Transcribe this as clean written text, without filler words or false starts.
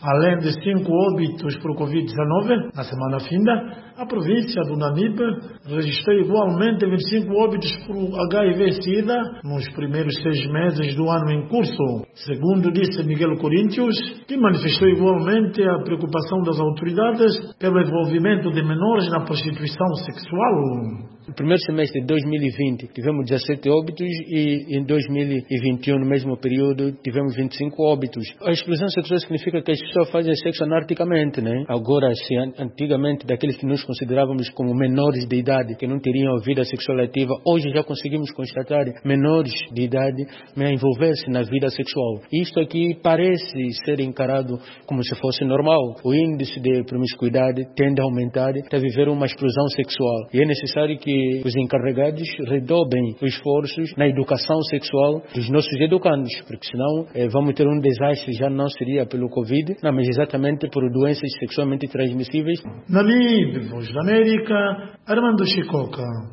Além de 5 óbitos por Covid-19, na semana finda, a província do Namibe registrou igualmente 25 óbitos por HIV-Sida nos primeiros 6 meses do ano em curso, segundo disse Miguel Corinthians, que manifestou igualmente a preocupação das autoridades pelo envolvimento de menores na prostituição sexual. No primeiro semestre de 2020 tivemos 17 óbitos e em 2021, no mesmo período, tivemos 25 óbitos. A exclusão sexual significa que as pessoas fazem sexo anarquicamente, né? Agora, se antigamente, daqueles que nós considerávamos como menores de idade, que não teriam vida sexual ativa, hoje já conseguimos constatar menores de idade a envolver-se na vida sexual. Isto aqui parece ser encarado como se fosse normal. O índice de promiscuidade tende a aumentar, a viver uma explosão sexual. E é necessário que os encarregados redobrem os esforços na educação sexual dos nossos educandos, porque senão vamos ter um desastre, já não seria pelo Covid, não, mas exatamente por doenças sexualmente transmissíveis. Namibe, Voz da América, Armando Chicoca.